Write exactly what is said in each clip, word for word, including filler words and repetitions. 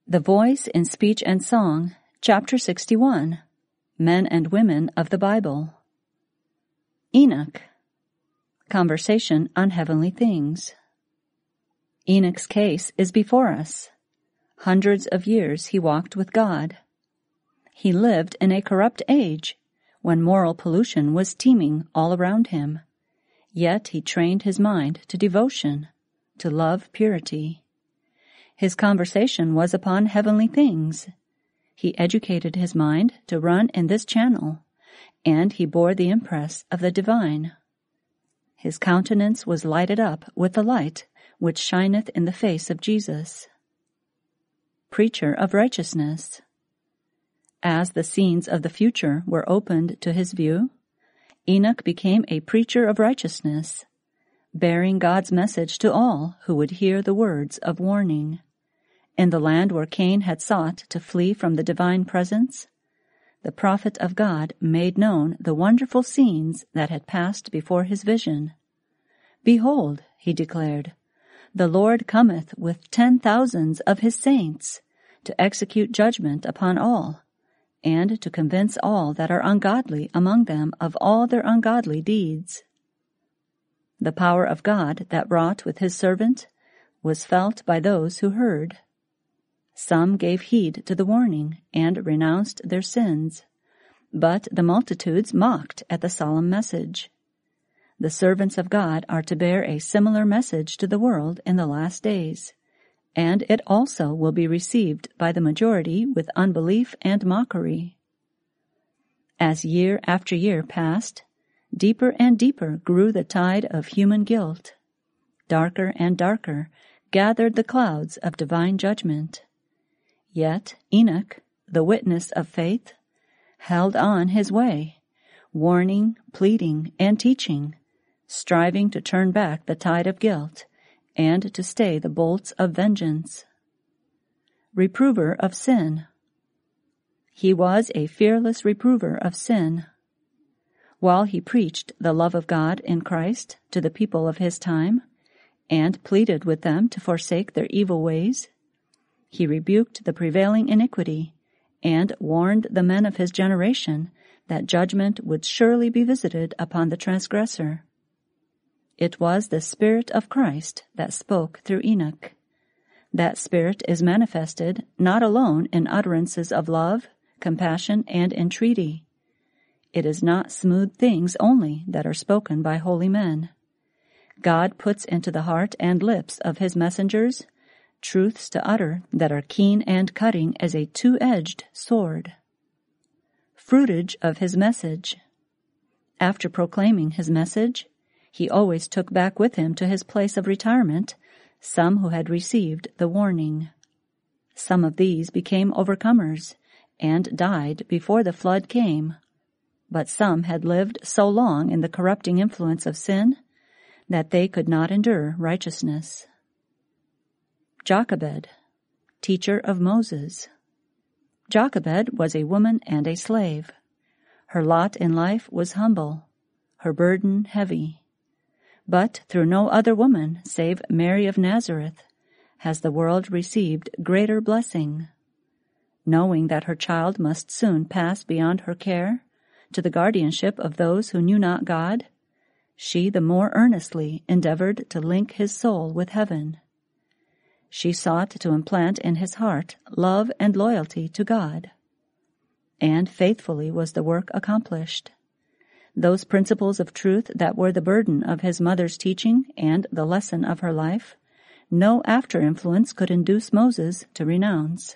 The Voice in Speech and Song, Chapter sixty-one, Men and Women of the Bible. Enoch. Conversation on Heavenly Things. Enoch's case is before us. Hundreds of years he walked with God. He lived in a corrupt age, when moral pollution was teeming all around him. Yet he trained his mind to devotion, to love purity. His conversation was upon heavenly things. He educated his mind to run in this channel, and he bore the impress of the divine. His countenance was lighted up with the light which shineth in the face of Jesus. Preacher of righteousness. As the scenes of the future were opened to his view, Enoch became a preacher of righteousness, bearing God's message to all who would hear the words of warning. In the land where Cain had sought to flee from the divine presence, the prophet of God made known the wonderful scenes that had passed before his vision. "Behold," he declared, "the Lord cometh with ten thousands of his saints to execute judgment upon all, and to convince all that are ungodly among them of all their ungodly deeds." The power of God that wrought with his servant was felt by those who heard. Some gave heed to the warning and renounced their sins, but the multitudes mocked at the solemn message. The servants of God are to bear a similar message to the world in the last days, and it also will be received by the majority with unbelief and mockery. As year after year passed, deeper and deeper grew the tide of human guilt. Darker and darker gathered the clouds of divine judgment. Yet Enoch, the witness of faith, held on his way, warning, pleading, and teaching, striving to turn back the tide of guilt and to stay the bolts of vengeance. Reprover of sin. He was a fearless reprover of sin. While he preached the love of God in Christ to the people of his time and pleaded with them to forsake their evil ways, he rebuked the prevailing iniquity and warned the men of his generation that judgment would surely be visited upon the transgressor. It was the Spirit of Christ that spoke through Enoch. That Spirit is manifested not alone in utterances of love, compassion, and entreaty. It is not smooth things only that are spoken by holy men. God puts into the heart and lips of his messengers truths to utter that are keen and cutting as a two-edged sword. Fruitage of his message. After proclaiming his message, he always took back with him to his place of retirement some who had received the warning. Some of these became overcomers and died before the flood came, but some had lived so long in the corrupting influence of sin that they could not endure righteousness. Jochebed, teacher of Moses. Jochebed was a woman and a slave. Her lot in life was humble, her burden heavy. But through no other woman save Mary of Nazareth has the world received greater blessing. Knowing that her child must soon pass beyond her care to the guardianship of those who knew not God, she the more earnestly endeavored to link his soul with heaven. She sought to implant in his heart love and loyalty to God. And faithfully was the work accomplished. Those principles of truth that were the burden of his mother's teaching and the lesson of her life, no after-influence could induce Moses to renounce.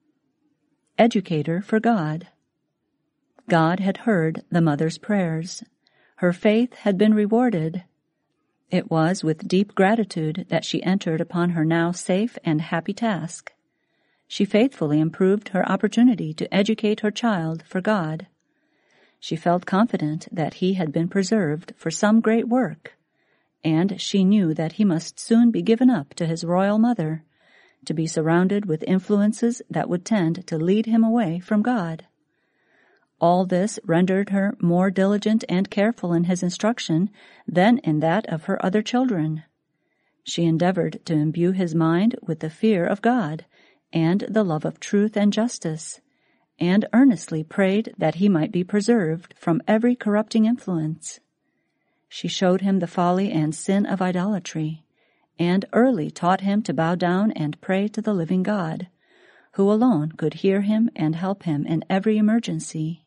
Educator for God. God had heard the mother's prayers. Her faith had been rewarded. It was with deep gratitude that she entered upon her now safe and happy task. She faithfully improved her opportunity to educate her child for God. She felt confident that he had been preserved for some great work, and she knew that he must soon be given up to his royal mother, to be surrounded with influences that would tend to lead him away from God. All this rendered her more diligent and careful in his instruction than in that of her other children. She endeavored to imbue his mind with the fear of God and the love of truth and justice, and earnestly prayed that he might be preserved from every corrupting influence. She showed him the folly and sin of idolatry, and early taught him to bow down and pray to the living God, who alone could hear him and help him in every emergency.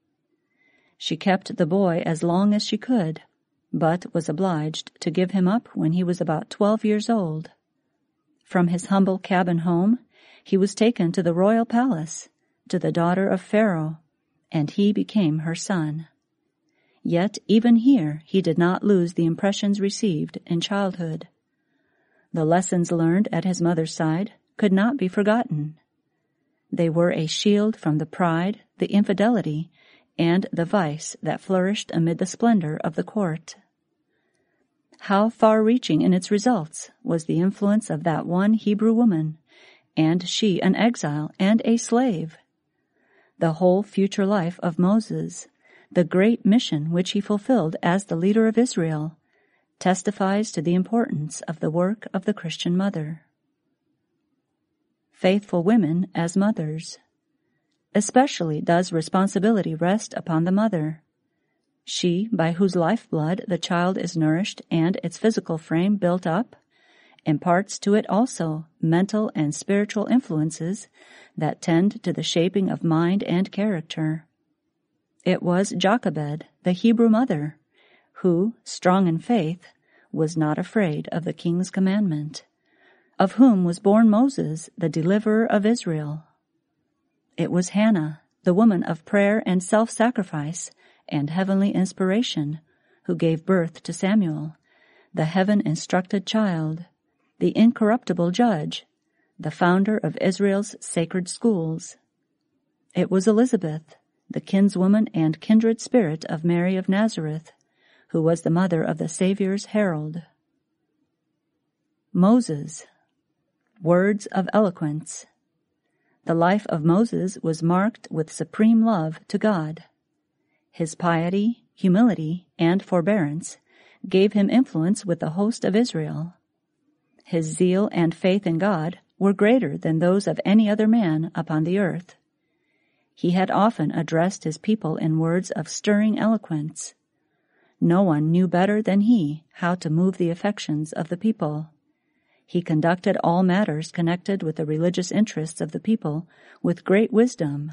She kept the boy as long as she could, but was obliged to give him up when he was about twelve years old. From his humble cabin home, he was taken to the royal palace, to the daughter of Pharaoh, and he became her son. Yet even here he did not lose the impressions received in childhood. The lessons learned at his mother's side could not be forgotten. They were a shield from the pride, the infidelity, and the vice that flourished amid the splendor of the court. How far-reaching in its results was the influence of that one Hebrew woman, and she an exile and a slave! The whole future life of Moses, the great mission which he fulfilled as the leader of Israel, testifies to the importance of the work of the Christian mother. Faithful women as mothers. Especially does responsibility rest upon the mother. She, by whose lifeblood the child is nourished and its physical frame built up, imparts to it also mental and spiritual influences that tend to the shaping of mind and character. It was Jochebed, the Hebrew mother, who, strong in faith, was not afraid of the king's commandment, of whom was born Moses, the deliverer of Israel. It was Hannah, the woman of prayer and self-sacrifice and heavenly inspiration, who gave birth to Samuel, the heaven-instructed child, the incorruptible judge, the founder of Israel's sacred schools. It was Elizabeth, the kinswoman and kindred spirit of Mary of Nazareth, who was the mother of the Savior's herald. Moses. Words of eloquence. The life of Moses was marked with supreme love to God. His piety, humility, and forbearance gave him influence with the host of Israel. His zeal and faith in God were greater than those of any other man upon the earth. He had often addressed his people in words of stirring eloquence. No one knew better than he how to move the affections of the people. He conducted all matters connected with the religious interests of the people with great wisdom.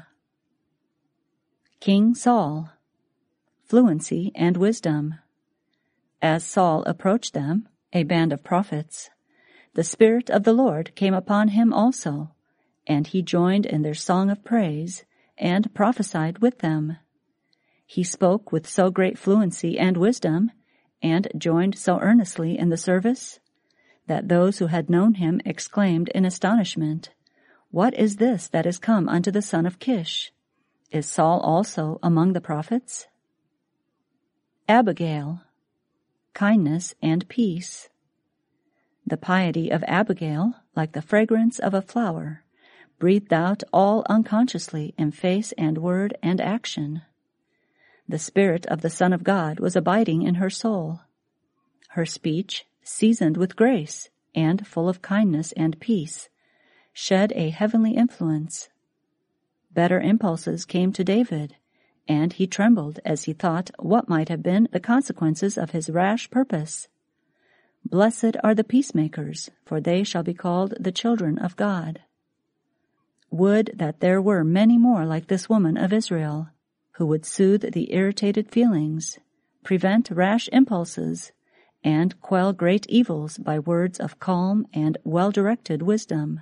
King Saul. Fluency and wisdom. As Saul approached them, a band of prophets, the Spirit of the Lord came upon him also, and he joined in their song of praise and prophesied with them. He spoke with so great fluency and wisdom, and joined so earnestly in the service, that those who had known him exclaimed in astonishment, "What is this that is come unto the son of Kish? Is Saul also among the prophets?" Abigail. Kindness and peace. The piety of Abigail, like the fragrance of a flower, breathed out all unconsciously in face and word and action. The Spirit of the Son of God was abiding in her soul. Her speech, seasoned with grace and full of kindness and peace, shed a heavenly influence. Better impulses came to David, and he trembled as he thought what might have been the consequences of his rash purpose. Blessed are the peacemakers, for they shall be called the children of God. Would that there were many more like this woman of Israel, who would soothe the irritated feelings, prevent rash impulses, and quell great evils by words of calm and well-directed wisdom.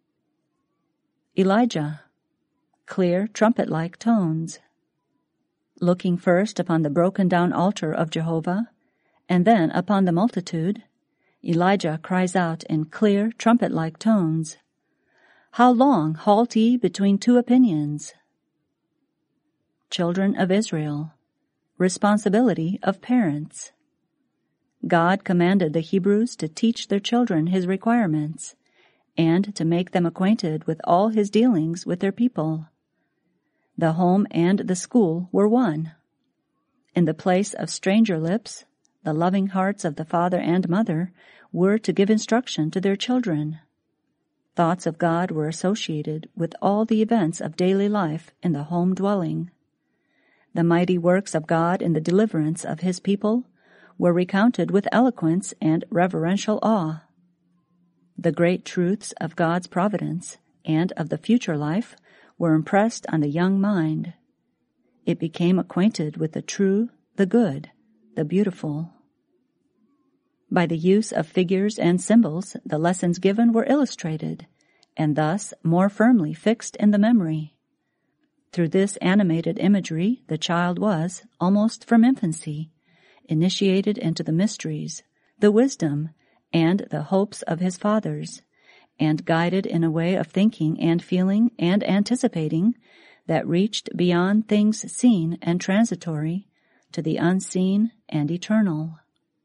Elijah. Clear trumpet-like tones. Looking first upon the broken-down altar of Jehovah, and then upon the multitude, Elijah cries out in clear trumpet-like tones, "How long halt ye between two opinions?" Children of Israel. Responsibility of parents. God commanded the Hebrews to teach their children his requirements, and to make them acquainted with all his dealings with their people. The home and the school were one. In the place of stranger lips, the loving hearts of the father and mother were to give instruction to their children. Thoughts of God were associated with all the events of daily life in the home dwelling. The mighty works of God in the deliverance of his people were recounted with eloquence and reverential awe. The great truths of God's providence and of the future life were impressed on the young mind. It became acquainted with the true, the good, the beautiful. By the use of figures and symbols, the lessons given were illustrated, and thus more firmly fixed in the memory. Through this animated imagery, the child was, almost from infancy, initiated into the mysteries, the wisdom, and the hopes of his fathers, and guided in a way of thinking and feeling and anticipating that reached beyond things seen and transitory to the unseen and eternal.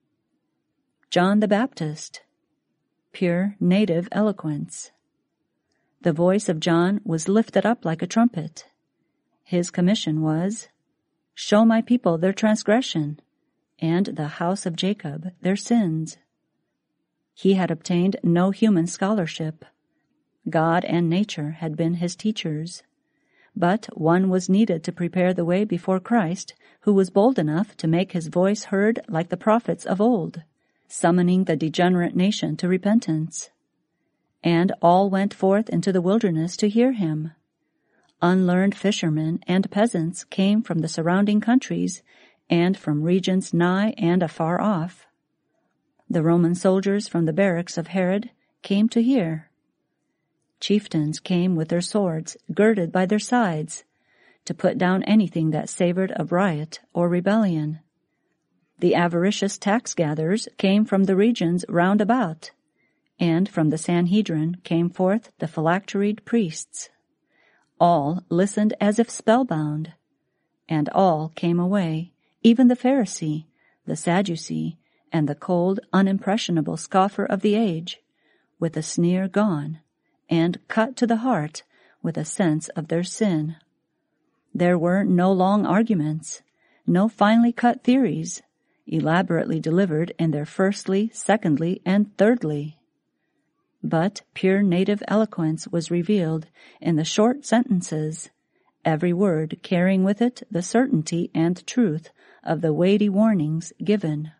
John the Baptist, pure native eloquence. The voice of John was lifted up like a trumpet. His commission was, "Show my people their transgression, and the house of Jacob their sins." He had obtained no human scholarship. God and nature had been his teachers. But one was needed to prepare the way before Christ, who was bold enough to make his voice heard like the prophets of old, summoning the degenerate nation to repentance. And all went forth into the wilderness to hear him. Unlearned fishermen and peasants came from the surrounding countries and from regions nigh and afar off. The Roman soldiers from the barracks of Herod came to hear. Chieftains came with their swords girded by their sides to put down anything that savored of riot or rebellion. The avaricious tax gatherers came from the regions round about, and from the Sanhedrin came forth the phylacteried priests. All listened as if spellbound, and all came away, even the Pharisee, the Sadducee, and the cold, unimpressionable scoffer of the age, with a sneer gone, and cut to the heart with a sense of their sin. There were no long arguments, no finely cut theories, elaborately delivered in their firstly, secondly, and thirdly. But pure native eloquence was revealed in the short sentences, every word carrying with it the certainty and truth of the weighty warnings given.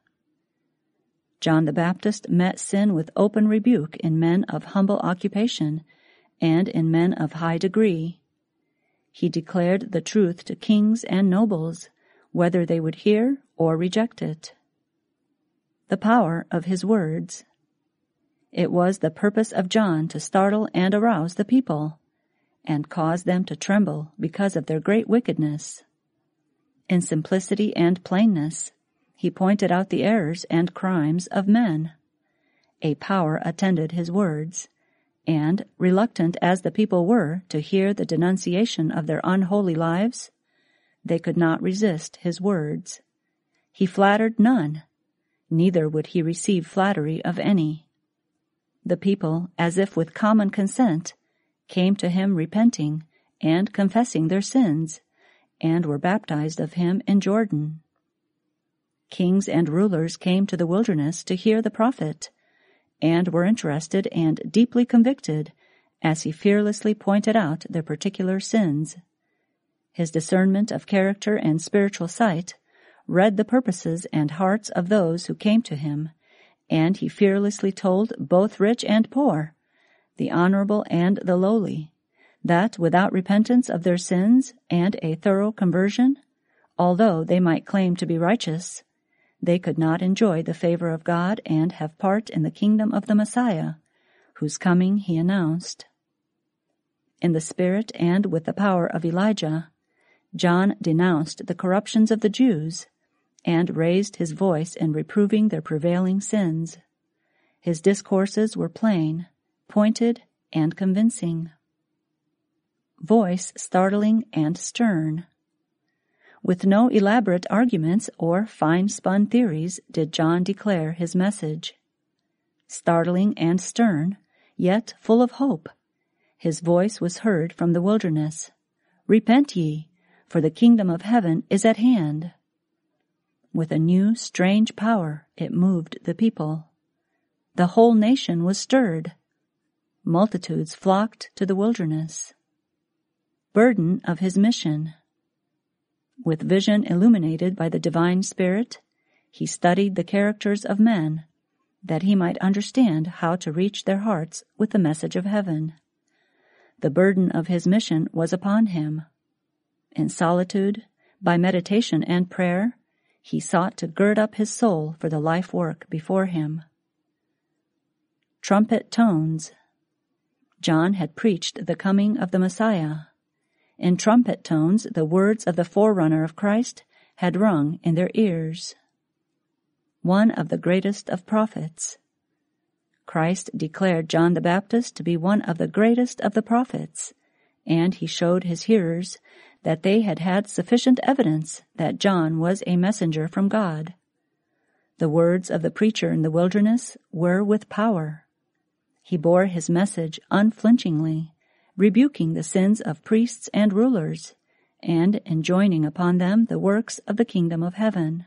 John the Baptist met sin with open rebuke in men of humble occupation and in men of high degree. He declared the truth to kings and nobles, whether they would hear or reject it. The power of his words. It was the purpose of John to startle and arouse the people, and cause them to tremble because of their great wickedness. In simplicity and plainness, he pointed out the errors and crimes of men. A power attended his words, and, reluctant as the people were to hear the denunciation of their unholy lives, they could not resist his words. He flattered none, neither would he receive flattery of any. The people, as if with common consent, came to him repenting and confessing their sins, and were baptized of him in Jordan. Kings and rulers came to the wilderness to hear the prophet, and were interested and deeply convicted as he fearlessly pointed out their particular sins. His discernment of character and spiritual sight read the purposes and hearts of those who came to him, and he fearlessly told both rich and poor, the honorable and the lowly, that without repentance of their sins and a thorough conversion, although they might claim to be righteous, they could not enjoy the favor of God and have part in the kingdom of the Messiah, whose coming he announced. In the spirit and with the power of Elijah, John denounced the corruptions of the Jews and raised his voice in reproving their prevailing sins. His discourses were plain, pointed, and convincing. Voice startling and stern. With no elaborate arguments or fine-spun theories did John declare his message. Startling and stern, yet full of hope, his voice was heard from the wilderness. "Repent ye, for the kingdom of heaven is at hand." With a new, strange power it moved the people. The whole nation was stirred. multitudes flocked to the wilderness. Burden of his mission. With vision illuminated by the divine Spirit, he studied the characters of men, that he might understand how to reach their hearts with the message of heaven. The burden of his mission was upon him. In solitude, by meditation and prayer, he sought to gird up his soul for the life work before him. Trumpet tones. John had preached the coming of the Messiah. In trumpet tones, the words of the forerunner of Christ had rung in their ears. One of the greatest of prophets. Christ declared John the Baptist to be one of the greatest of the prophets, and he showed his hearers that they had had sufficient evidence that John was a messenger from God. The words of the preacher in the wilderness were with power. He bore his message unflinchingly, rebuking the sins of priests and rulers, and enjoining upon them the works of the kingdom of heaven.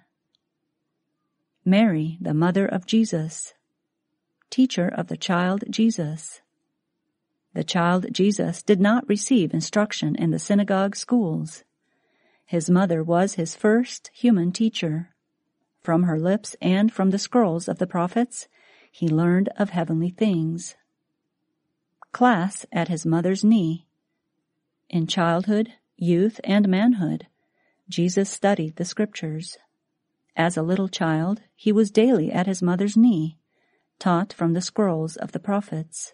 Mary, the mother of Jesus, teacher of the child Jesus. The child Jesus did not receive instruction in the synagogue schools. His mother was his first human teacher. From her lips and from the scrolls of the prophets, he learned of heavenly things. Class at his mother's knee. In childhood, youth, and manhood, Jesus studied the Scriptures. As a little child, he was daily at his mother's knee, taught from the scrolls of the prophets.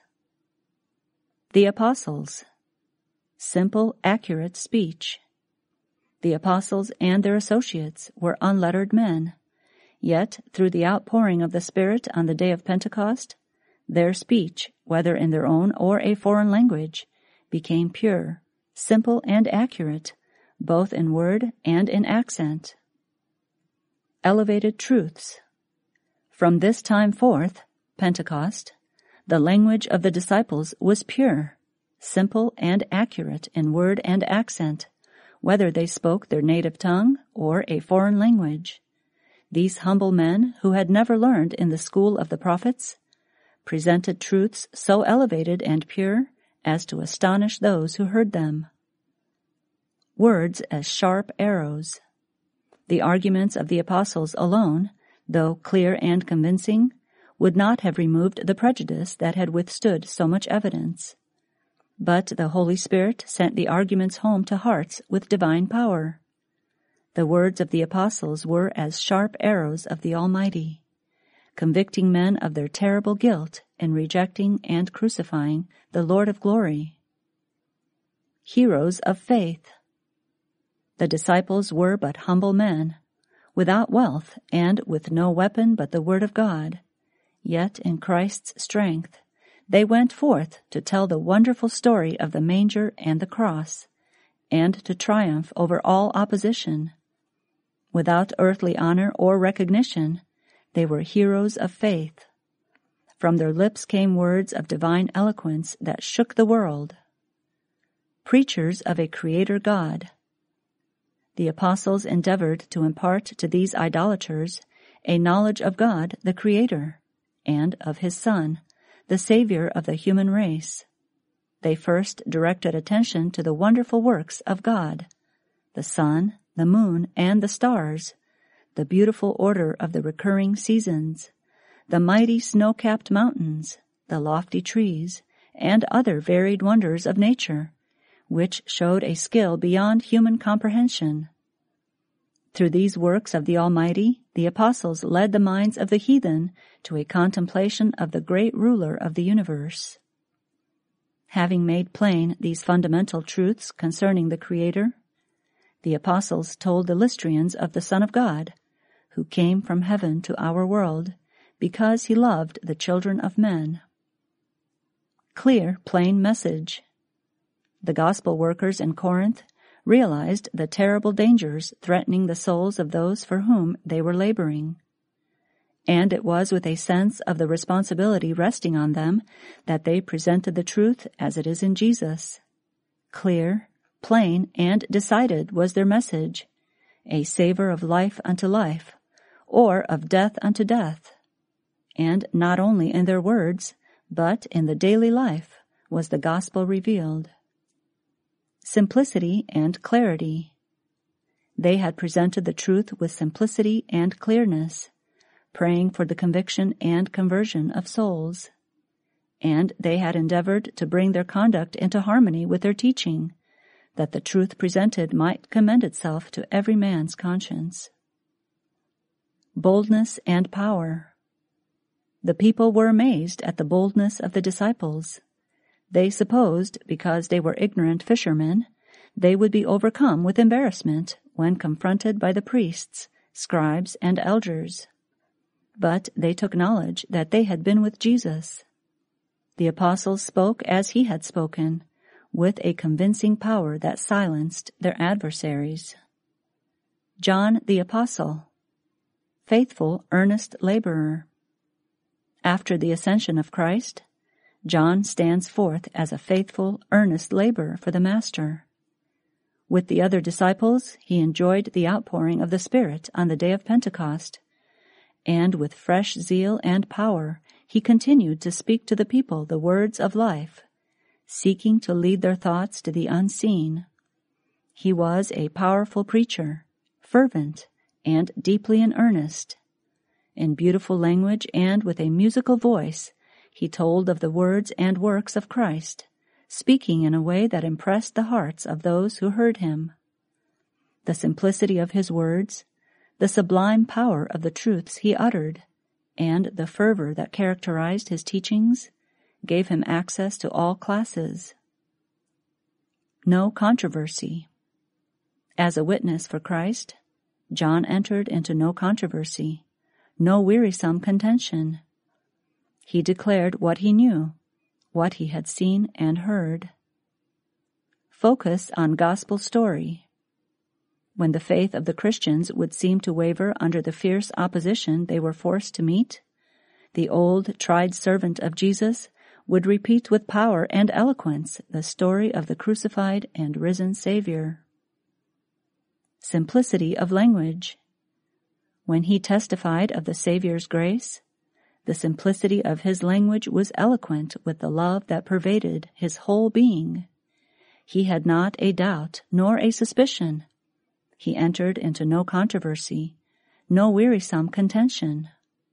The Apostles. Simple, accurate speech. The apostles and their associates were unlettered men, yet through the outpouring of the Spirit on the day of Pentecost, their speech, whether in their own or a foreign language, became pure, simple, and accurate, both in word and in accent. Elevated truths. From this time forth, Pentecost, the language of the disciples was pure, simple, and accurate in word and accent, whether they spoke their native tongue or a foreign language. These humble men, who had never learned in the school of the prophets, presented truths so elevated and pure as to astonish those who heard them. Words as sharp arrows. The arguments of the apostles alone, though clear and convincing, would not have removed the prejudice that had withstood so much evidence. But the Holy Spirit sent the arguments home to hearts with divine power. The words of the apostles were as sharp arrows of the Almighty, convicting men of their terrible guilt in rejecting and crucifying the Lord of glory. Heroes of faith. The disciples were but humble men, without wealth and with no weapon but the word of God. Yet in Christ's strength, they went forth to tell the wonderful story of the manger and the cross, and to triumph over all opposition. Without earthly honor or recognition, they were heroes of faith. From their lips came words of divine eloquence that shook the world. Preachers of a Creator God. The apostles endeavored to impart to these idolaters a knowledge of God the Creator, and of His Son, the Savior of the human race. They first directed attention to the wonderful works of God, the sun, the moon, and the stars, the beautiful order of the recurring seasons, the mighty snow-capped mountains, the lofty trees, and other varied wonders of nature, which showed a skill beyond human comprehension. Through these works of the Almighty, the apostles led the minds of the heathen to a contemplation of the great ruler of the universe. Having made plain these fundamental truths concerning the Creator, the apostles told the Lystrians of the Son of God, who came from heaven to our world, because he loved the children of men. Clear, plain message. The gospel workers in Corinth realized the terrible dangers threatening the souls of those for whom they were laboring. And it was with a sense of the responsibility resting on them that they presented the truth as it is in Jesus. Clear, plain, and decided was their message, a savor of life unto life, or of death unto death. And not only in their words, but in the daily life was the gospel revealed. Simplicity and clarity. They had presented the truth with simplicity and clearness, praying for the conviction and conversion of souls. And they had endeavored to bring their conduct into harmony with their teaching, that the truth presented might commend itself to every man's conscience. Boldness and power. The people were amazed at the boldness of the disciples. They supposed, because they were ignorant fishermen, they would be overcome with embarrassment when confronted by the priests, scribes, and elders. But they took knowledge that they had been with Jesus. The apostles spoke as he had spoken, with a convincing power that silenced their adversaries. John the Apostle. Faithful, earnest laborer. After the ascension of Christ, John stands forth as a faithful, earnest laborer for the Master. With the other disciples, he enjoyed the outpouring of the Spirit on the day of Pentecost, and with fresh zeal and power, he continued to speak to the people the words of life, seeking to lead their thoughts to the unseen. He was a powerful preacher, fervent, and deeply in earnest. In beautiful language and with a musical voice, he told of the words and works of Christ, speaking in a way that impressed the hearts of those who heard him. The simplicity of his words, the sublime power of the truths he uttered, and the fervor that characterized his teachings gave him access to all classes. No controversy. As a witness for Christ, John entered into no controversy, no wearisome contention. He declared what he knew, what he had seen and heard. Focus on gospel story. When the faith of the Christians would seem to waver under the fierce opposition they were forced to meet, the old, tried servant of Jesus would repeat with power and eloquence the story of the crucified and risen Savior. Simplicity of language. When he testified of the Savior's grace, the simplicity of his language was eloquent with the love that pervaded his whole being. He had not a doubt nor a suspicion. He entered into no controversy, no wearisome contention.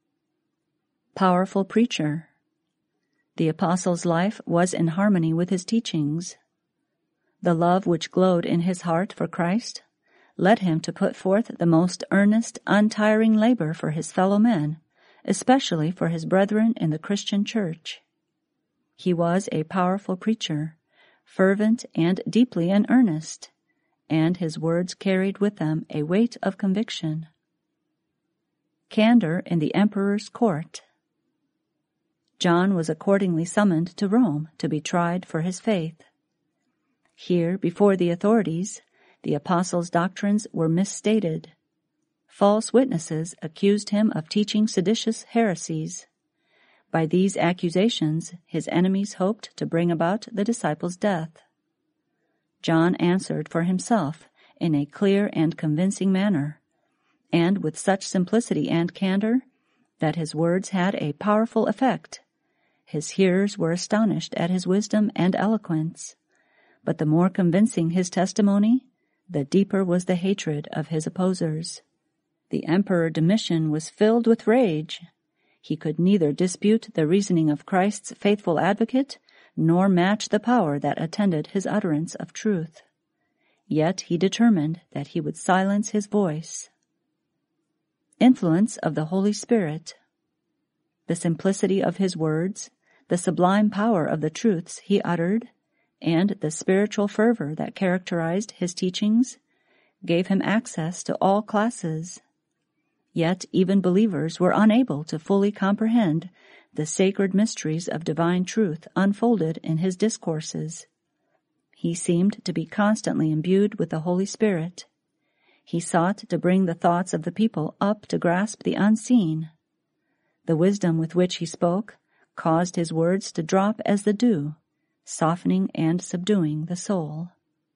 Powerful preacher. The apostle's life was in harmony with his teachings. The love which glowed in his heart for Christ led him to put forth the most earnest, untiring labor for his fellow men, especially for his brethren in the Christian church. He was a powerful preacher, fervent and deeply in earnest, and his words carried with them a weight of conviction. Candor in the emperor's court. John was accordingly summoned to Rome to be tried for his faith. Here, before the authorities, the apostles' doctrines were misstated. False witnesses accused him of teaching seditious heresies. By these accusations, his enemies hoped to bring about the disciples' death. John answered for himself in a clear and convincing manner, and with such simplicity and candor that his words had a powerful effect. His hearers were astonished at his wisdom and eloquence, but the more convincing his testimony, the deeper was the hatred of his opposers. The Emperor Domitian was filled with rage. He could neither dispute the reasoning of Christ's faithful advocate, nor match the power that attended his utterance of truth. Yet he determined that he would silence his voice. Influence of the Holy Spirit. The simplicity of his words, the sublime power of the truths he uttered, and the spiritual fervor that characterized his teachings gave him access to all classes. Yet even believers were unable to fully comprehend the sacred mysteries of divine truth unfolded in his discourses. He seemed to be constantly imbued with the Holy Spirit. He sought to bring the thoughts of the people up to grasp the unseen. The wisdom with which he spoke caused his words to drop as the dew, softening and subduing the soul.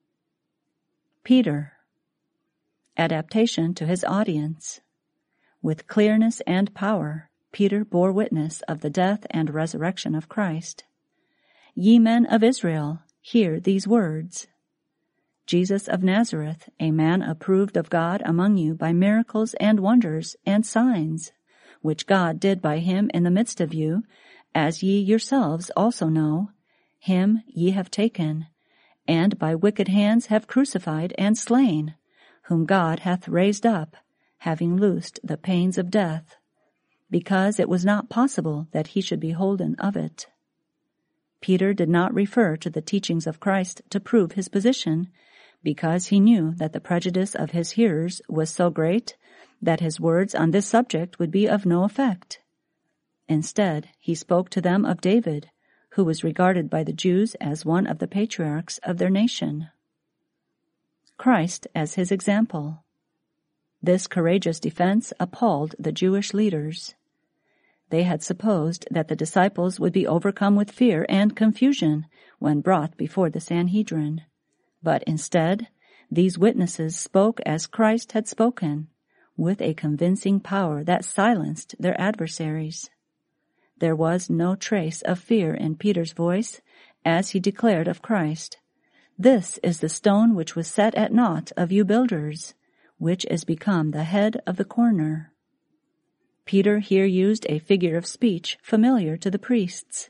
Peter. Adaptation to his audience. With clearness and power, Peter bore witness of the death and resurrection of Christ. Ye men of Israel, hear these words. Jesus of Nazareth, a man approved of God among you by miracles and wonders and signs, which God did by him in the midst of you, as ye yourselves also know, him ye have taken, and by wicked hands have crucified and slain, whom God hath raised up, having loosed the pains of death, because it was not possible that he should be holden of it. Peter did not refer to the teachings of Christ to prove his position, because he knew that the prejudice of his hearers was so great that his words on this subject would be of no effect. Instead, he spoke to them of David, who was regarded by the Jews as one of the patriarchs of their nation. Christ as his example. This courageous defense appalled the Jewish leaders. They had supposed that the disciples would be overcome with fear and confusion when brought before the Sanhedrin. But instead, these witnesses spoke as Christ had spoken, with a convincing power that silenced their adversaries. There was no trace of fear in Peter's voice as he declared of Christ, "This is the stone which was set at naught of you builders, which is become the head of the corner." Peter here used a figure of speech familiar to the priests.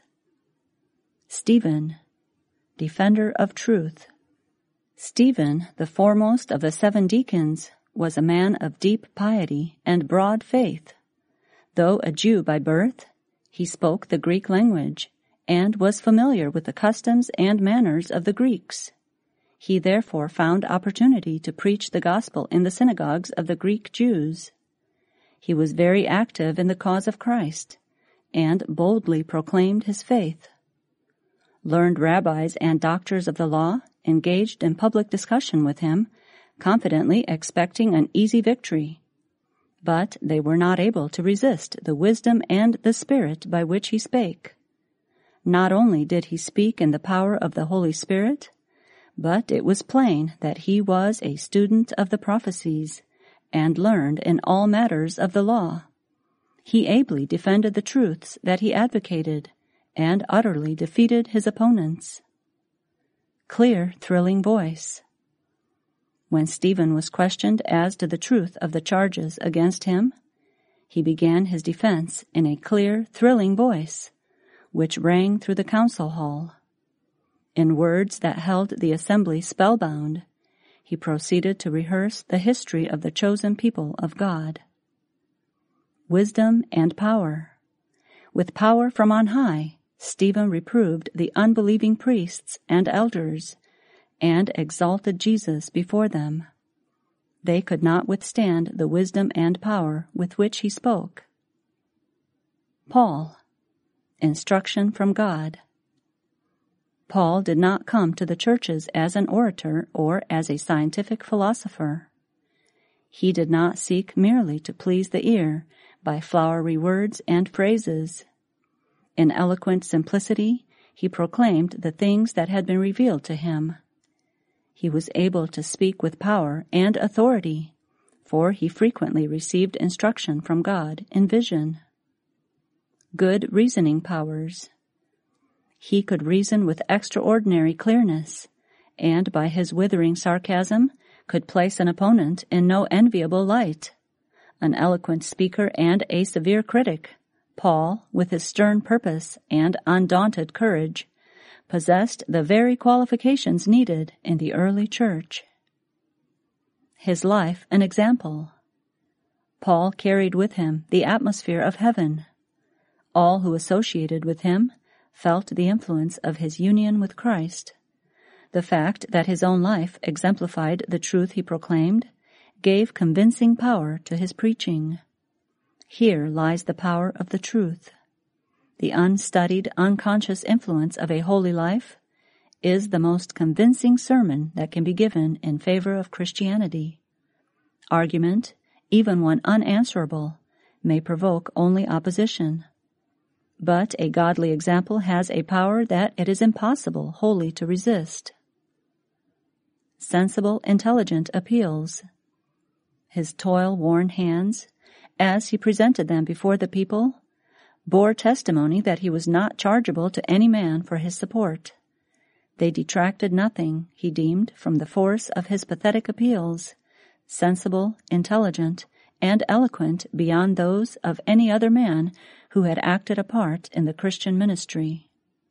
Stephen, defender of truth. Stephen, the foremost of the seven deacons, was a man of deep piety and broad faith. Though a Jew by birth, he spoke the Greek language and was familiar with the customs and manners of the Greeks. He therefore found opportunity to preach the gospel in the synagogues of the Greek Jews. He was very active in the cause of Christ and boldly proclaimed his faith. Learned rabbis and doctors of the law engaged in public discussion with him, confidently expecting an easy victory. But they were not able to resist the wisdom and the spirit by which he spake. Not only did he speak in the power of the Holy Spirit, but it was plain that he was a student of the prophecies and learned in all matters of the law. He ably defended the truths that he advocated and utterly defeated his opponents. Clear, thrilling voice. When Stephen was questioned as to the truth of the charges against him, he began his defense in a clear, thrilling voice, which rang through the council hall. In words that held the assembly spellbound, he proceeded to rehearse the history of the chosen people of God. Wisdom and power. With power from on high, Stephen reproved the unbelieving priests and elders and exalted Jesus before them. They could not withstand the wisdom and power with which he spoke. Paul. Instruction from God. Paul did not come to the churches as an orator or as a scientific philosopher. He did not seek merely to please the ear by flowery words and phrases. In eloquent simplicity, he proclaimed the things that had been revealed to him. He was able to speak with power and authority, for he frequently received instruction from God in vision. Good reasoning powers. He could reason with extraordinary clearness, and by his withering sarcasm could place an opponent in no enviable light. An eloquent speaker and a severe critic, Paul, with his stern purpose and undaunted courage, possessed the very qualifications needed in the early church. His life an example. Paul carried with him the atmosphere of heaven. All who associated with him felt the influence of his union with Christ. The fact that his own life exemplified the truth he proclaimed gave convincing power to his preaching. Here lies the power of the truth. The unstudied, unconscious influence of a holy life is the most convincing sermon that can be given in favor of Christianity. Argument, even one unanswerable, may provoke only opposition. But a godly example has a power that it is impossible wholly to resist. Sensible, intelligent appeals. His toil-worn hands, as he presented them before the people, bore testimony that he was not chargeable to any man for his support. They detracted nothing, he deemed, from the force of his pathetic appeals, sensible, intelligent, and eloquent beyond those of any other man who had acted a part in the Christian ministry.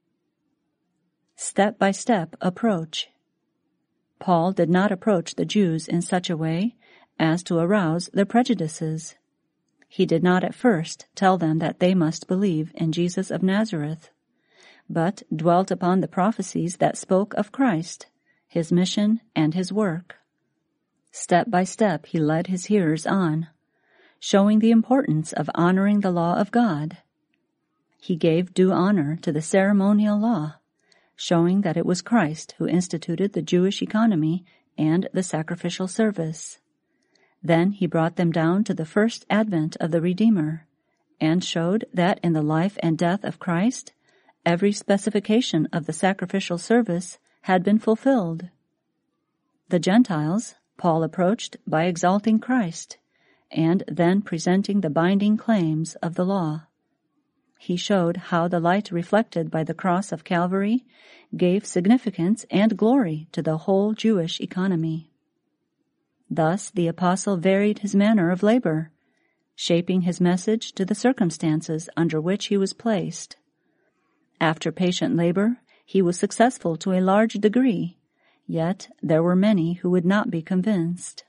Step-by-step approach. Paul did not approach the Jews in such a way as to arouse their prejudices. He did not at first tell them that they must believe in Jesus of Nazareth, but dwelt upon the prophecies that spoke of Christ, his mission, and his work. Step by step he led his hearers on, showing the importance of honoring the law of God. He gave due honor to the ceremonial law, showing that it was Christ who instituted the Jewish economy and the sacrificial service. Then he brought them down to the first advent of the Redeemer, and showed that in the life and death of Christ, every specification of the sacrificial service had been fulfilled. The Gentiles Paul approached by exalting Christ, and then presenting the binding claims of the law. He showed how the light reflected by the cross of Calvary gave significance and glory to the whole Jewish economy. Thus the apostle varied his manner of labor, shaping his message to the circumstances under which he was placed. After patient labor, he was successful to a large degree, yet there were many who would not be convinced.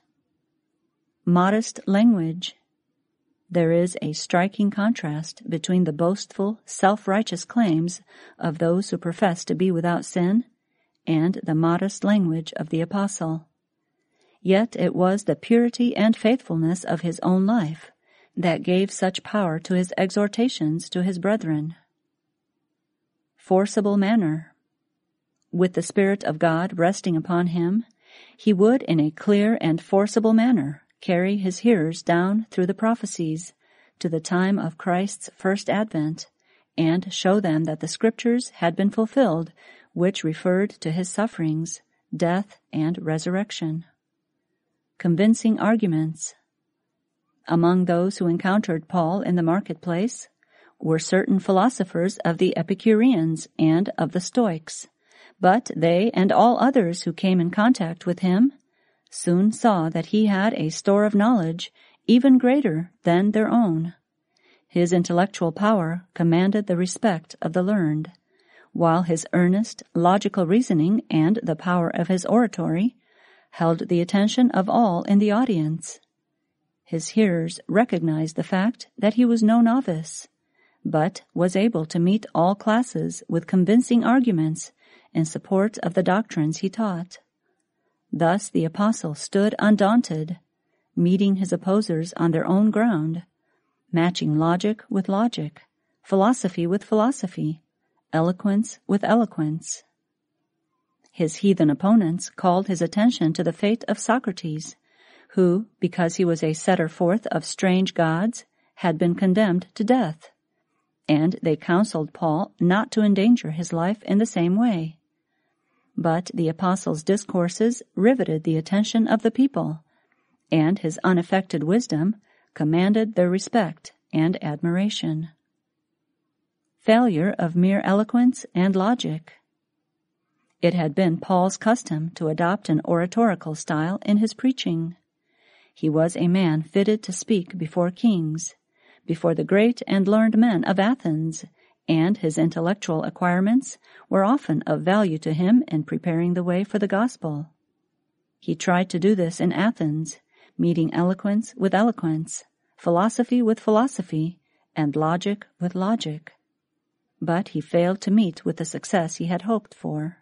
Modest language. There is a striking contrast between the boastful, self-righteous claims of those who profess to be without sin and the modest language of the apostle. Yet it was the purity and faithfulness of his own life that gave such power to his exhortations to his brethren. Forcible manner. With the Spirit of God resting upon him, he would in a clear and forcible manner carry his hearers down through the prophecies to the time of Christ's first advent, and show them that the Scriptures had been fulfilled, which referred to his sufferings, death, and resurrection. Convincing arguments. Among those who encountered Paul in the marketplace were certain philosophers of the Epicureans and of the Stoics, but they and all others who came in contact with him soon saw that he had a store of knowledge even greater than their own. His intellectual power commanded the respect of the learned, while his earnest, logical reasoning and the power of his oratory held the attention of all in the audience. His hearers recognized the fact that he was no novice, but was able to meet all classes with convincing arguments in support of the doctrines he taught. Thus the apostle stood undaunted, meeting his opposers on their own ground, matching logic with logic, philosophy with philosophy, eloquence with eloquence. His heathen opponents called his attention to the fate of Socrates, who, because he was a setter forth of strange gods, had been condemned to death, and they counseled Paul not to endanger his life in the same way. But the apostle's discourses riveted the attention of the people, and his unaffected wisdom commanded their respect and admiration. Failure of mere eloquence and logic. It had been Paul's custom to adopt an oratorical style in his preaching. He was a man fitted to speak before kings, before the great and learned men of Athens, and his intellectual acquirements were often of value to him in preparing the way for the gospel. He tried to do this in Athens, meeting eloquence with eloquence, philosophy with philosophy, and logic with logic. But he failed to meet with the success he had hoped for.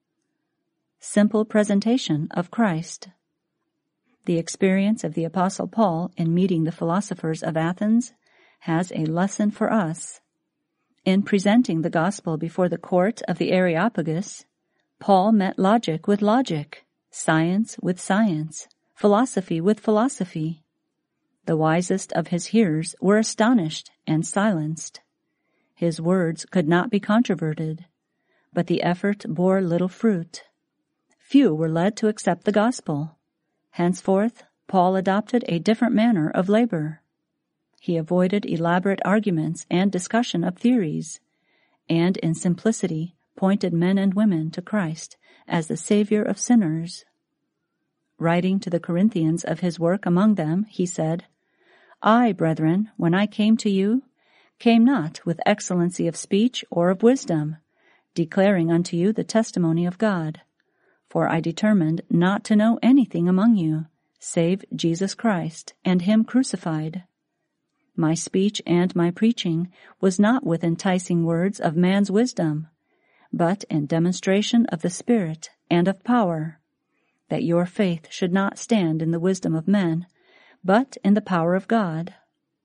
Simple presentation of Christ. The experience of the Apostle Paul in meeting the philosophers of Athens has a lesson for us. In presenting the gospel before the court of the Areopagus, Paul met logic with logic, science with science, philosophy with philosophy. The wisest of his hearers were astonished and silenced. His words could not be controverted, but the effort bore little fruit. Few were led to accept the gospel. Henceforth, Paul adopted a different manner of labor. he avoided elaborate arguments and discussion of theories, and in simplicity pointed men and women to Christ as the Savior of sinners. Writing to the Corinthians of his work among them, he said, I, brethren, when I came to you, came not with excellency of speech or of wisdom, declaring unto you the testimony of God. For I determined not to know anything among you, save Jesus Christ, and him crucified. My speech and my preaching was not with enticing words of man's wisdom, but in demonstration of the Spirit and of power, that your faith should not stand in the wisdom of men, but in the power of God.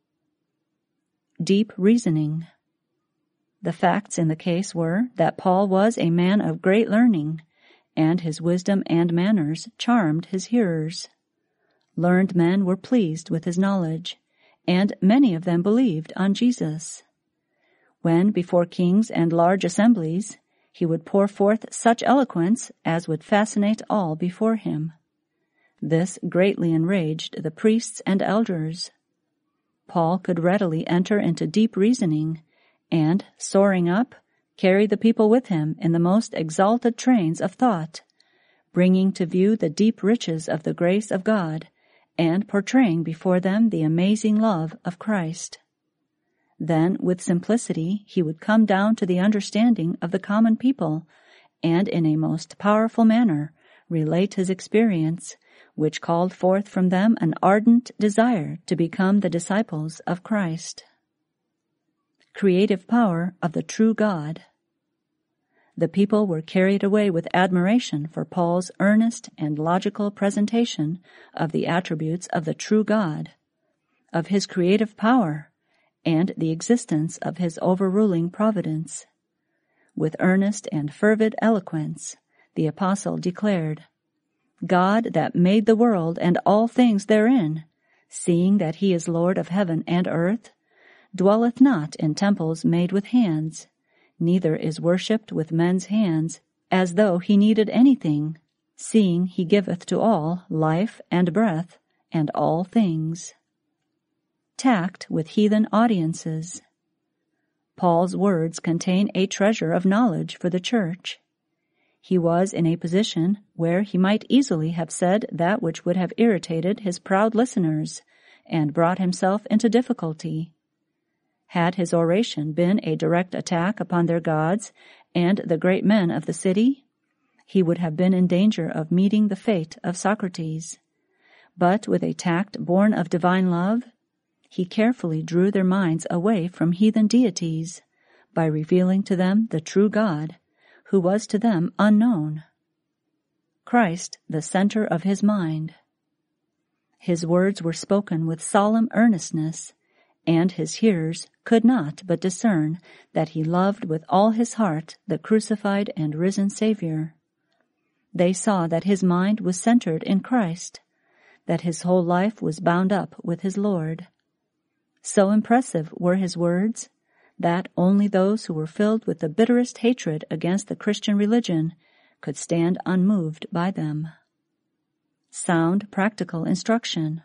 Deep reasoning. The facts in the case were that Paul was a man of great learning, and his wisdom and manners charmed his hearers. Learned men were pleased with his knowledge, and many of them believed on Jesus. When before kings and large assemblies, he would pour forth such eloquence as would fascinate all before him. This greatly enraged the priests and elders. Paul could readily enter into deep reasoning, and, soaring up, carry the people with him in the most exalted trains of thought, bringing to view the deep riches of the grace of God, and portraying before them the amazing love of Christ. Then, with simplicity, he would come down to the understanding of the common people, and in a most powerful manner relate his experience, which called forth from them an ardent desire to become the disciples of Christ. Creative power of the true God. The people were carried away with admiration for Paul's earnest and logical presentation of the attributes of the true God, of his creative power, and the existence of his overruling providence. With earnest and fervid eloquence, the apostle declared, God that made the world and all things therein, seeing that he is Lord of heaven and earth, dwelleth not in temples made with hands, neither is worshipped with men's hands, as though he needed anything, seeing he giveth to all life and breath and all things. Tact with heathen audiences. Paul's words contain a treasure of knowledge for the church. He was in a position where he might easily have said that which would have irritated his proud listeners and brought himself into difficulty. Had his oration been a direct attack upon their gods and the great men of the city, he would have been in danger of meeting the fate of Socrates. But with a tact born of divine love, he carefully drew their minds away from heathen deities by revealing to them the true God, who was to them unknown. Christ, the center of his mind. His words were spoken with solemn earnestness, and his hearers could not but discern that he loved with all his heart the crucified and risen Savior. They saw that his mind was centered in Christ, that his whole life was bound up with his Lord. So impressive were his words that only those who were filled with the bitterest hatred against the Christian religion could stand unmoved by them. Sound practical instruction.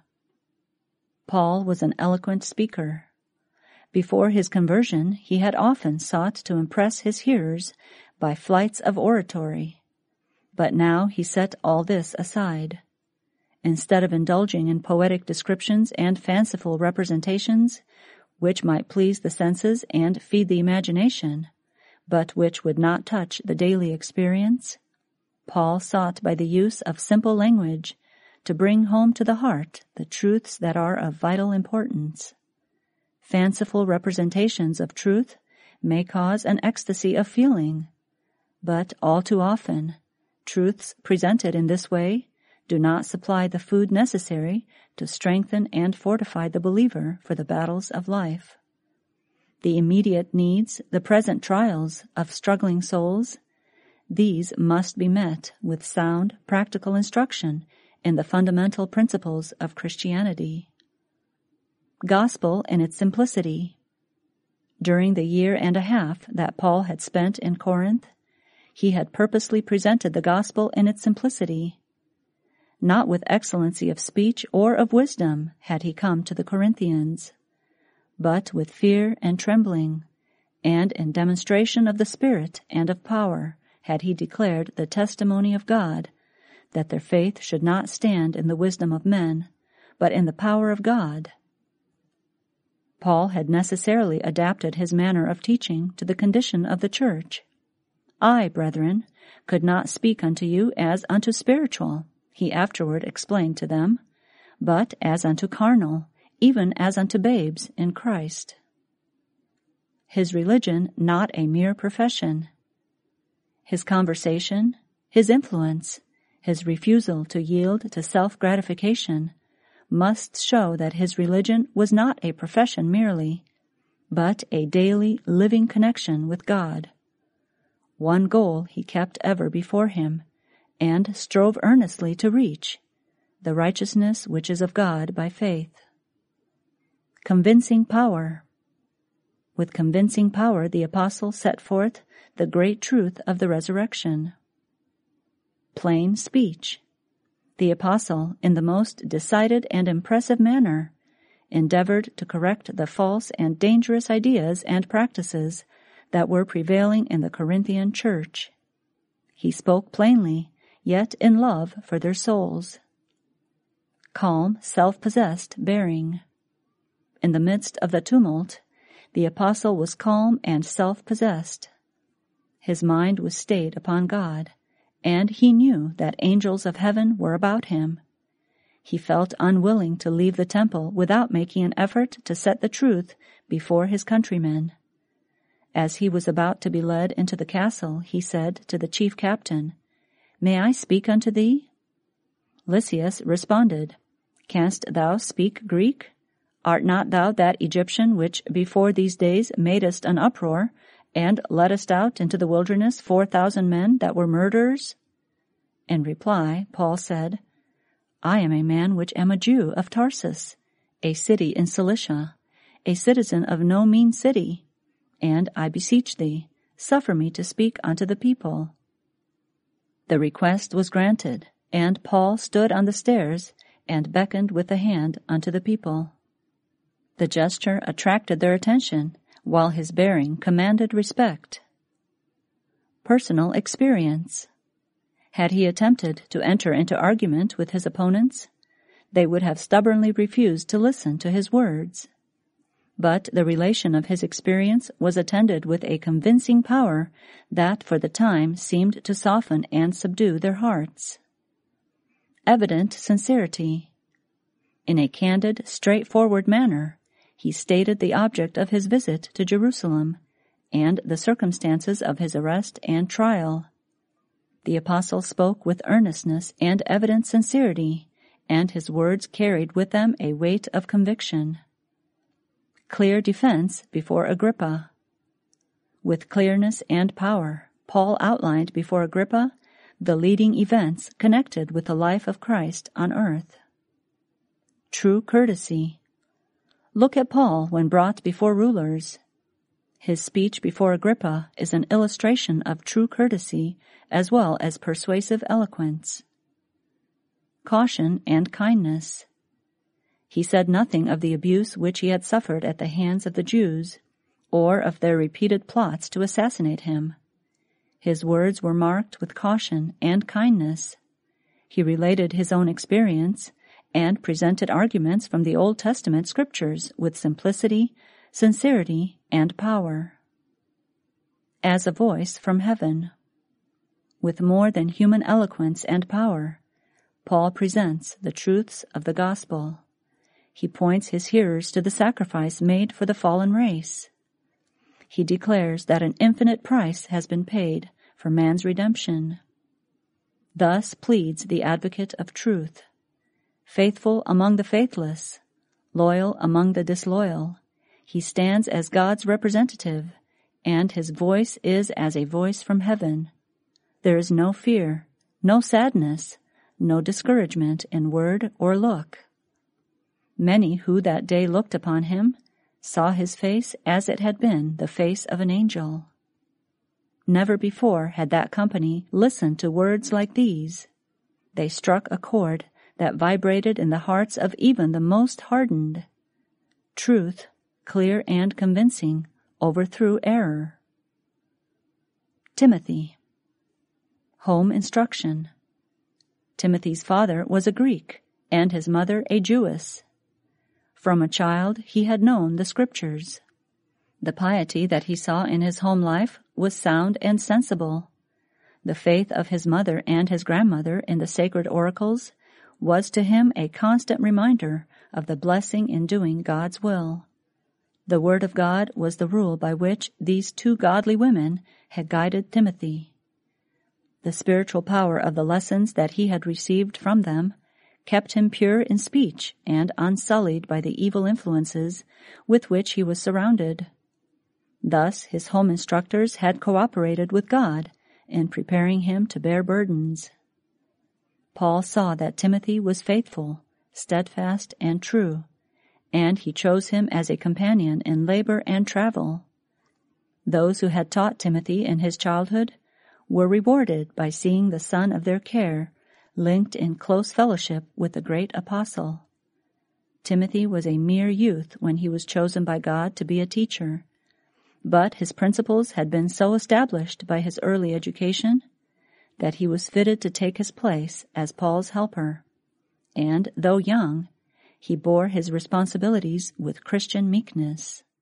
Paul was an eloquent speaker. Before his conversion, he had often sought to impress his hearers by flights of oratory, but now he set all this aside. Instead of indulging in poetic descriptions and fanciful representations, which might please the senses and feed the imagination, but which would not touch the daily experience, Paul sought by the use of simple language to bring home to the heart the truths that are of vital importance. Fanciful representations of truth may cause an ecstasy of feeling, but all too often, truths presented in this way do not supply the food necessary to strengthen and fortify the believer for the battles of life. The immediate needs, the present trials of struggling souls, these must be met with sound, practical instruction in the fundamental principles of Christianity. Gospel in its simplicity. During the year and a half that Paul had spent in Corinth, he had purposely presented the gospel in its simplicity. Not with excellency of speech or of wisdom had he come to the Corinthians, but with fear and trembling, and in demonstration of the Spirit and of power had he declared the testimony of God, that their faith should not stand in the wisdom of men, but in the power of God. Paul had necessarily adapted his manner of teaching to the condition of the church. I, brethren, could not speak unto you as unto spiritual, he afterward explained to them, but as unto carnal, even as unto babes in Christ. His religion not a mere profession. His conversation, his influence, his refusal to yield to self-gratification must show that his religion was not a profession merely, but a daily living connection with God. One goal he kept ever before him, and strove earnestly to reach, the righteousness which is of God by faith. Convincing power. With convincing power the apostle set forth the great truth of the resurrection. Plain speech. The apostle, in the most decided and impressive manner, endeavored to correct the false and dangerous ideas and practices that were prevailing in the Corinthian church. He spoke plainly, yet in love for their souls. Calm, self-possessed bearing. In the midst of the tumult, the apostle was calm and self-possessed. His mind was stayed upon God, and he knew that angels of heaven were about him. He felt unwilling to leave the temple without making an effort to set the truth before his countrymen. As he was about to be led into the castle, he said to the chief captain, "May I speak unto thee?" Lysias responded, "Canst thou speak Greek? Art not thou that Egyptian which before these days madest an uproar, and leddest out into the wilderness four thousand men that were murderers?" In reply, Paul said, "I am a man which am a Jew of Tarsus, a city in Cilicia, a citizen of no mean city, and I beseech thee, suffer me to speak unto the people." The request was granted, and Paul stood on the stairs and beckoned with the hand unto the people. The gesture attracted their attention, while his bearing commanded respect. Personal experience. Had he attempted to enter into argument with his opponents, they would have stubbornly refused to listen to his words. But the relation of his experience was attended with a convincing power that for the time seemed to soften and subdue their hearts. Evident sincerity. In a candid, straightforward manner, he stated the object of his visit to Jerusalem and the circumstances of his arrest and trial. The apostle spoke with earnestness and evident sincerity, and his words carried with them a weight of conviction. Clear defense before Agrippa. With clearness and power, Paul outlined before Agrippa the leading events connected with the life of Christ on earth. True courtesy. Look at Paul when brought before rulers. His speech before Agrippa is an illustration of true courtesy as well as persuasive eloquence. Caution and kindness. He said nothing of the abuse which he had suffered at the hands of the Jews, or of their repeated plots to assassinate him. His words were marked with caution and kindness. He related his own experience and presented arguments from the Old Testament scriptures with simplicity, sincerity, and power. As a voice from heaven. With more than human eloquence and power, Paul presents the truths of the gospel. He points his hearers to the sacrifice made for the fallen race. He declares that an infinite price has been paid for man's redemption. Thus pleads the advocate of truth. Faithful among the faithless, loyal among the disloyal, he stands as God's representative, and his voice is as a voice from heaven. There is no fear, no sadness, no discouragement in word or look. Many who that day looked upon him saw his face as it had been the face of an angel. Never before had that company listened to words like these. They struck a chord that vibrated in the hearts of even the most hardened. Truth, clear and convincing, overthrew error. Timothy. Home instruction. Timothy's father was a Greek, and his mother a Jewess. From a child he had known the Scriptures. The piety that he saw in his home life was sound and sensible. The faith of his mother and his grandmother in the sacred oracles was to him a constant reminder of the blessing in doing God's will. The Word of God was the rule by which these two godly women had guided Timothy. The spiritual power of the lessons that he had received from them kept him pure in speech and unsullied by the evil influences with which he was surrounded. Thus his home instructors had cooperated with God in preparing him to bear burdens. Paul saw that Timothy was faithful, steadfast, and true, and he chose him as a companion in labor and travel. Those who had taught Timothy in his childhood were rewarded by seeing the son of their care linked in close fellowship with the great apostle. Timothy was a mere youth when he was chosen by God to be a teacher, but his principles had been so established by his early education that he was fitted to take his place as Paul's helper, and, though young, he bore his responsibilities with Christian meekness.